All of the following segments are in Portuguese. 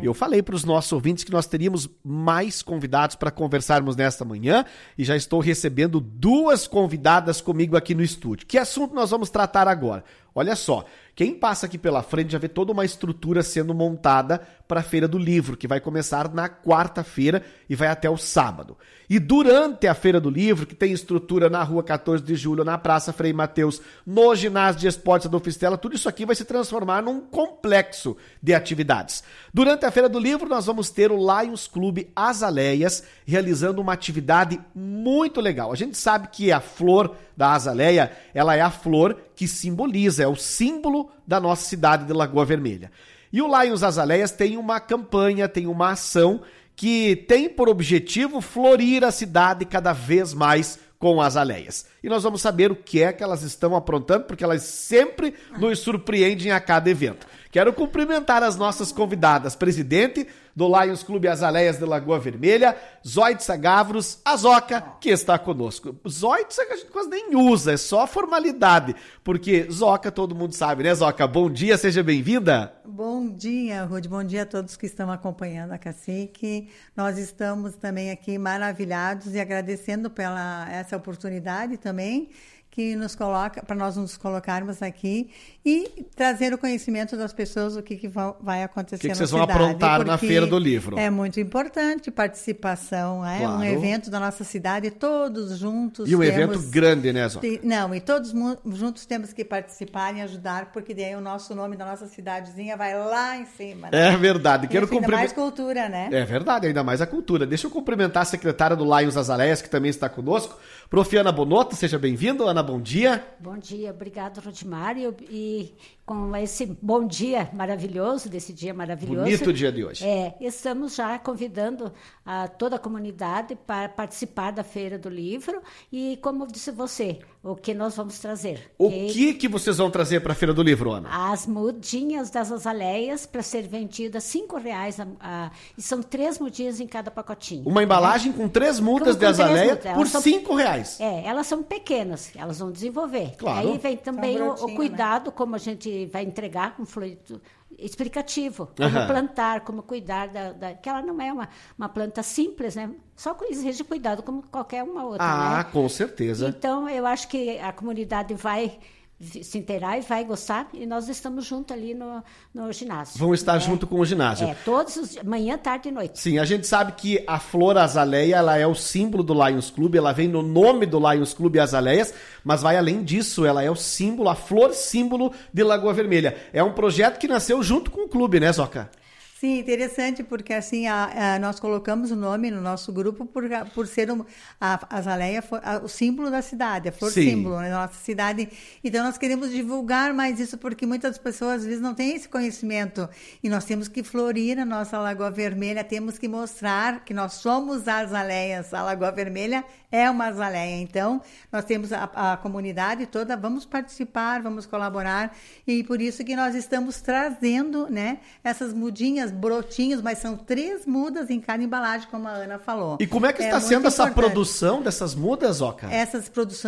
Eu falei para os nossos ouvintes que nós teríamos mais convidados para conversarmos nesta manhã e já estou recebendo 2 convidadas comigo aqui no estúdio. Que assunto nós vamos tratar agora? Olha só, quem passa aqui pela frente já vê toda uma estrutura sendo montada para a Feira do Livro, que vai começar na quarta-feira e vai até o sábado. E durante a Feira do Livro, que tem estrutura na Rua 14 de Julho, na Praça Frei Mateus, no Ginásio de Esportes Adolfo Stella, tudo isso aqui vai se transformar num complexo de atividades. Durante a Feira do Livro, nós vamos ter o Lions Clube Azaleias realizando uma atividade muito legal. A gente sabe que a flor da azaleia, ela é a flor que simboliza, é o símbolo da nossa cidade de Lagoa Vermelha. E o Lions Azaleias tem uma campanha, tem uma ação que tem por objetivo florir a cidade cada vez mais com azaleias. E nós vamos saber o que é que elas estão aprontando, porque elas sempre nos surpreendem a cada evento. Quero cumprimentar as nossas convidadas, presidente do Lions Clube Azaleias de Lagoa Vermelha, Zoitza Gavros, a Zoca, que está conosco. Zoitza a gente quase nem usa, é só formalidade, porque Zoca todo mundo sabe, né, Zoca? Bom dia, seja bem-vinda. Bom dia, Rude, bom dia a todos que estão acompanhando a Cacique. Nós estamos também aqui maravilhados e agradecendo pela essa oportunidade também, que nos coloca, para nós nos colocarmos aqui e trazer o conhecimento das pessoas do que vai acontecer na cidade. O que vocês vão aprontar na Feira do Livro? É muito importante participação, é um evento da nossa cidade, todos juntos. E um evento grande, né, Zó? Não, e todos juntos temos que participar e ajudar, porque daí o nosso nome da nossa cidadezinha vai lá em cima. Né? É verdade. Ainda mais cultura, né? É verdade, ainda mais a cultura. Deixa eu cumprimentar a secretária do Lions Azaleias, que também está conosco. Prof. Ana Bonotto, seja bem-vindo. Ana, bom dia. Bom dia, obrigado, Rodimar. E com esse bom dia maravilhoso, desse dia maravilhoso. Bonito o dia de hoje. Estamos já convidando toda a comunidade para participar da Feira do Livro. E como disse você, o que nós vamos trazer? O que vocês vão trazer para a Feira do Livro, Ana? As mudinhas das azaleias para ser vendidas R$5. E são 3 mudinhas em cada pacotinho. Uma embalagem com 3 mudas de azaleia por R$5. Elas são pequenas, elas vão desenvolver. Claro. Aí vem também o cuidado, né? como a gente vai entregar com fluido explicativo, como plantar, como cuidar que ela não é uma planta simples, né? Só exige cuidado como qualquer uma outra, né? Com certeza. Então, eu acho que a comunidade vai se inteirar e vai gostar, e nós estamos juntos ali no ginásio. Vão estar junto com o ginásio. Todos os manhã, tarde e noite. Sim, a gente sabe que a flor azaleia, ela é o símbolo do Lions Clube, ela vem no nome do Lions Clube Azaleias, mas vai além disso, ela é o símbolo, a flor símbolo de Lagoa Vermelha. É um projeto que nasceu junto com o clube, né, Zoca? Sim, interessante, porque assim nós colocamos o nome no nosso grupo por ser a azaleia, o símbolo da cidade, a flor símbolo da nossa cidade. Então nós queremos divulgar mais isso, porque muitas pessoas às vezes não têm esse conhecimento. E nós temos que florir a nossa Lagoa Vermelha, temos que mostrar que nós somos azaleias. A Lagoa Vermelha é uma azaleia. Então nós temos a comunidade toda, vamos participar, vamos colaborar. E por isso que nós estamos trazendo, né, essas mudinhas, brotinhos, mas são 3 mudas em cada embalagem, como a Ana falou. E como é que está sendo essa produção dessas mudas, Zoca? Essas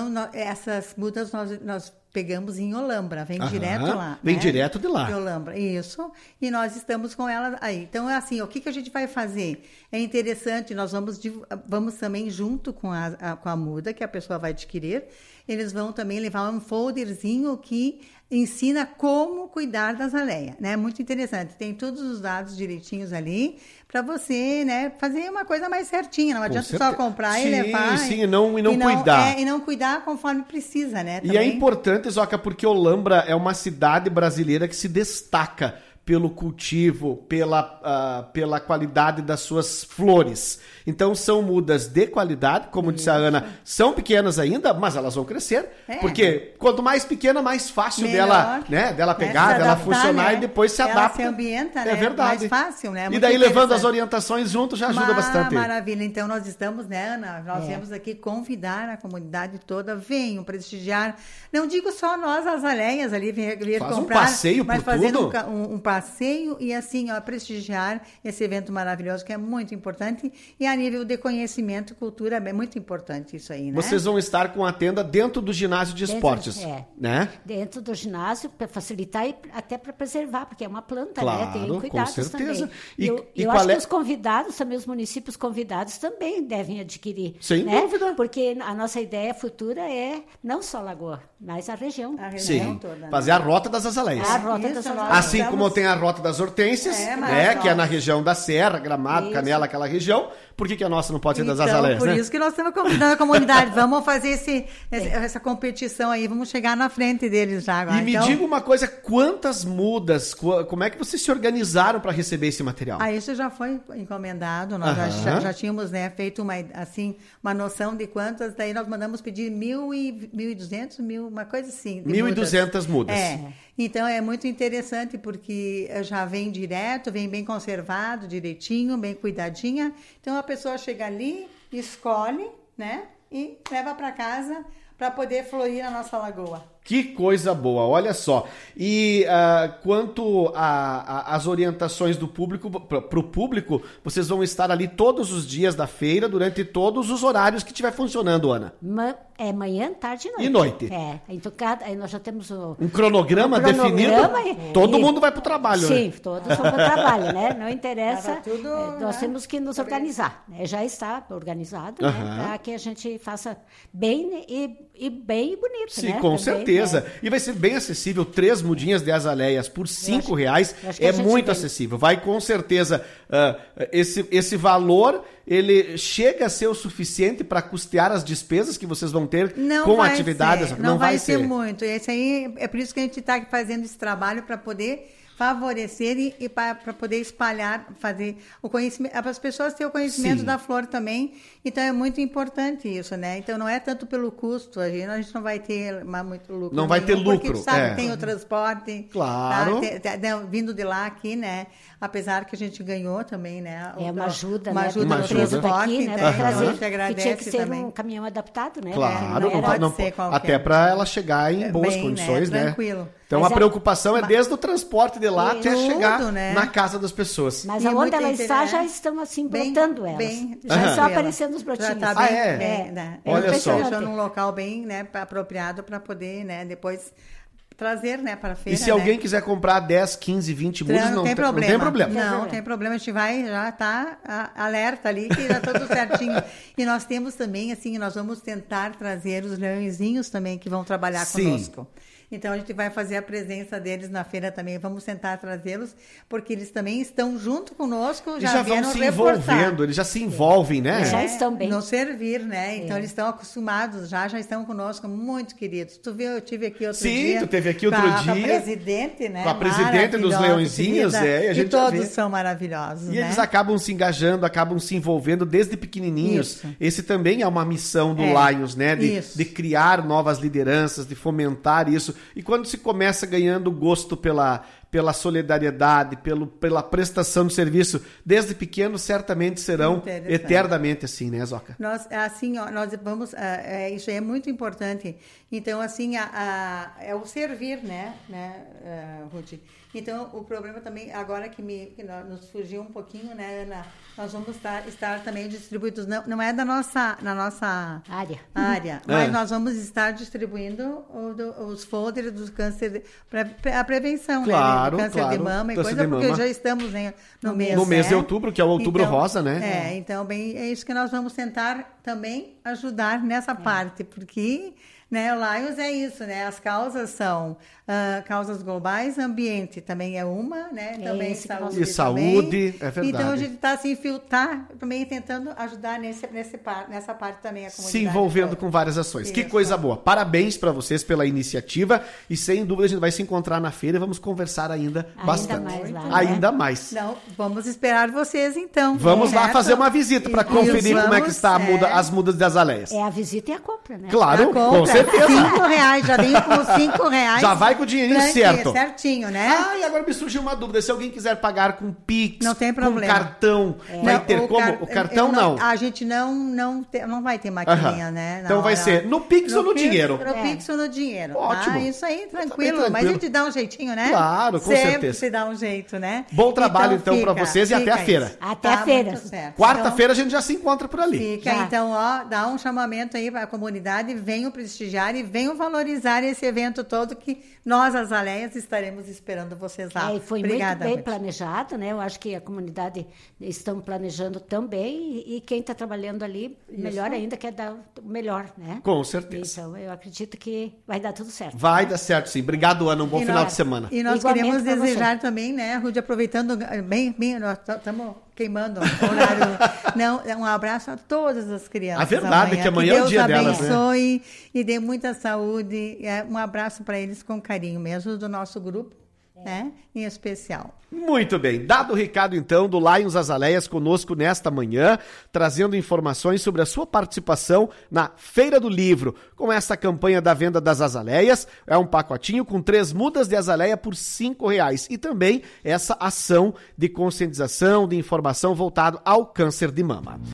mudas nós pegamos em Olambra, vem direto lá. Vem direto de lá. De Olambra, isso. E nós estamos com elas aí. Então, é assim, o que a gente vai fazer? É interessante, nós vamos também junto com a muda que a pessoa vai adquirir, eles vão também levar um folderzinho que ensina como cuidar da azaleia, né? Muito interessante. Tem todos os dados direitinhos ali para você, né, fazer uma coisa mais certinha. Não adianta só comprar e levar. Sim, e não cuidar. E não cuidar conforme precisa, né? Também. E é importante, Zoca, porque Olambra é uma cidade brasileira que se destaca pelo cultivo, pela qualidade das suas flores. Então são mudas de qualidade, como disse a Ana, são pequenas ainda, mas elas vão crescer, porque quanto mais pequena, mais fácil dela pegar, dela funcionar, né? E depois se adapta. Ela se ambienta, né? É verdade. Mais fácil, né? E daí levando as orientações junto já ajuda bastante. Maravilha. Então nós estamos, né, Ana? Nós viemos aqui convidar a comunidade toda, venham prestigiar. Não digo só nós, as azaleias ali, vir Faz comprar. Um passeio mas por fazer tudo. um passeio e assim, prestigiar esse evento maravilhoso que é muito importante e a nível de conhecimento, cultura, é muito importante isso aí, né? Vocês vão estar com a tenda dentro do ginásio de esportes, né? Dentro do ginásio, para facilitar e até para preservar, porque é uma planta, claro, né? Tem cuidados com certeza. Também. Eu acho que os convidados, também os municípios convidados também devem adquirir. Sem dúvida. Porque a nossa ideia futura é não só Lagoa, mas a região. A região toda. Né? Fazer a Rota das Azaleias. A Rota das Azaleias. Assim como tem a Rota das Hortênsias, né? Que é na região da Serra, Gramado, Canela, aquela região. Por que a nossa não pode ser das Azaleias, por né? isso que nós estamos convidando a comunidade. Vamos fazer essa competição aí, vamos chegar na frente deles já agora. E me diga uma coisa, quantas mudas, como é que vocês se organizaram para receber esse material? Isso já foi encomendado, nós já tínhamos, né, feito uma noção de quantas, daí nós mandamos pedir 1.200, uma coisa assim. 1.200 mudas. Então é muito interessante porque já vem direto, vem bem conservado, direitinho, bem cuidadinha. Então a pessoa chega ali, escolhe, né, e leva para casa para poder florir a nossa lagoa. Que coisa boa, olha só. E quanto às orientações do público, para o público, vocês vão estar ali todos os dias da feira, durante todos os horários que estiver funcionando, Ana? Manhã, tarde e noite. E noite. Então aí nós já temos um cronograma definido. Todo mundo vai para o trabalho, sim, né? Sim, todos vão para o trabalho, né? Não interessa, nós temos que nos organizar. Né? Já está organizado, né? Para que a gente faça bem e bem bonito, sim, né? Com também, certeza. E vai ser bem acessível, 3 mudinhas de azaleias por R$5 é muito acessível. Vai com certeza, esse valor, ele chega a ser o suficiente para custear as despesas que vocês vão ter com atividades. Não vai ser muito. Esse aí, é por isso que a gente está fazendo esse trabalho para poder favorecer e para poder espalhar, fazer o conhecimento, para as pessoas terem o conhecimento da flor também. Então é muito importante isso, né? Então não é tanto pelo custo, a gente não vai ter muito lucro. Não vai ter lucro. Porque tu sabe que tem o transporte. Claro. Vindo de lá aqui, né? Apesar que a gente ganhou também, né? Uma ajuda no transporte daqui, né? Para trazer. A gente agradece que tinha que ser também. Um caminhão adaptado, né? Claro, não pode ser qualquer. Até para ela chegar em boas condições, né? Tranquilo. Então a preocupação é desde o transporte de lá até chegar na casa das pessoas. Mas aonde ela está, já estão assim brotando elas. Já estão aparecendo os brotinhos. Já está bem. Olha só. Deixou num local bem, né, apropriado para poder, né, depois trazer, né, para a feira. E se alguém quiser comprar 10, 15, 20 mudas, não tem problema. Não tem problema, a gente já está alerta ali, que já está tudo certinho. E nós temos também, assim, nós vamos tentar trazer os leõezinhos também que vão trabalhar conosco. Então, a gente vai fazer a presença deles na feira também. Vamos tentar trazê-los, porque eles também estão junto conosco. Já vão se envolvendo, eles já se envolvem, né? Já estão bem. Nos servir, né? Então, eles estão acostumados, já estão conosco, muito queridos. Tu viu, eu tive aqui outro dia. Sim, tu teve aqui outro dia. Com a presidente, né? Com a presidente dos Leõezinhos, e a gente todos são maravilhosos, E eles acabam se engajando, acabam se envolvendo desde pequenininhos. Isso. Esse também é uma missão do Lions, né? De criar novas lideranças, de fomentar isso. E quando se começa ganhando gosto pela solidariedade, pela prestação de serviço, desde pequeno, certamente serão eternamente assim, né, Zoca? Nós vamos... isso é muito importante. Então, assim, é o servir, né, Ruth? Então, o problema também, agora que nos fugiu um pouquinho, né, Ana? Nós vamos estar também distribuídos, não é na nossa área, mas nós vamos estar distribuindo os folders do câncer, para a prevenção, claro, né? Do câncer de mama e coisa, porque já estamos, né, no mês de outubro, que é o Outubro Rosa, né? Então, é isso que nós vamos tentar também ajudar nessa parte, porque... Né, o Lions é isso, né? As causas são causas globais, ambiente também é uma, né? Também saúde. E saúde, é verdade. Então a gente está assim, também tentando ajudar nessa parte também a comunidade. Se envolvendo com várias ações. Isso. Que coisa boa. Parabéns para vocês pela iniciativa e sem dúvida a gente vai se encontrar na feira e vamos conversar ainda bastante. Ainda mais. Não, vamos esperar vocês então. Vamos lá fazer uma visita para conferir como é que está as mudas das azaleias. É a visita e a compra, né? Claro, com certeza. certeza. R$5, já vem com R$5. Já vai com o dinheirinho certo. Certinho, né? Ah, e agora me surgiu uma dúvida. Se alguém quiser pagar com Pix, não tem problema. Com cartão, vai ter como? O cartão não. A gente não vai ter maquininha, né? Então vai ser no Pix ou no dinheiro? No Pix ou no dinheiro. Ótimo. Isso aí, tranquilo. Mas a gente dá um jeitinho, né? Claro, com certeza. Sempre se dá um jeito, né? Bom trabalho, então pra vocês e até a feira. Até a feira. Quarta-feira a gente já se encontra por ali. Fica, então, ó, dá um chamamento aí para a comunidade, venham prestigiar e venham valorizar esse evento todo que nós, as Aleias, estaremos esperando vocês lá. E foi Obrigada, muito bem planejado, né? Eu acho que a comunidade estão planejando também e quem está trabalhando ali, melhor ainda, quer dar o melhor, né? Com certeza. Então, eu acredito que vai dar tudo certo. Vai dar certo, sim. Obrigado, Ana. Um bom final de semana. E nós queremos desejar também, né, Rude, aproveitando bem, nós estamos queimando o horário. Um abraço a todas as crianças. A verdade é que amanhã é o dia delas, né? Deus abençoe e dê muita saúde. Um abraço para eles com carinho mesmo, do nosso grupo, né, em especial. Muito bem. Dado o recado, então, do Lions Azaleias conosco nesta manhã, trazendo informações sobre a sua participação na Feira do Livro. Com essa campanha da venda das azaleias, é um pacotinho com 3 mudas de azaleia por R$5. E também essa ação de conscientização, de informação voltado ao câncer de mama.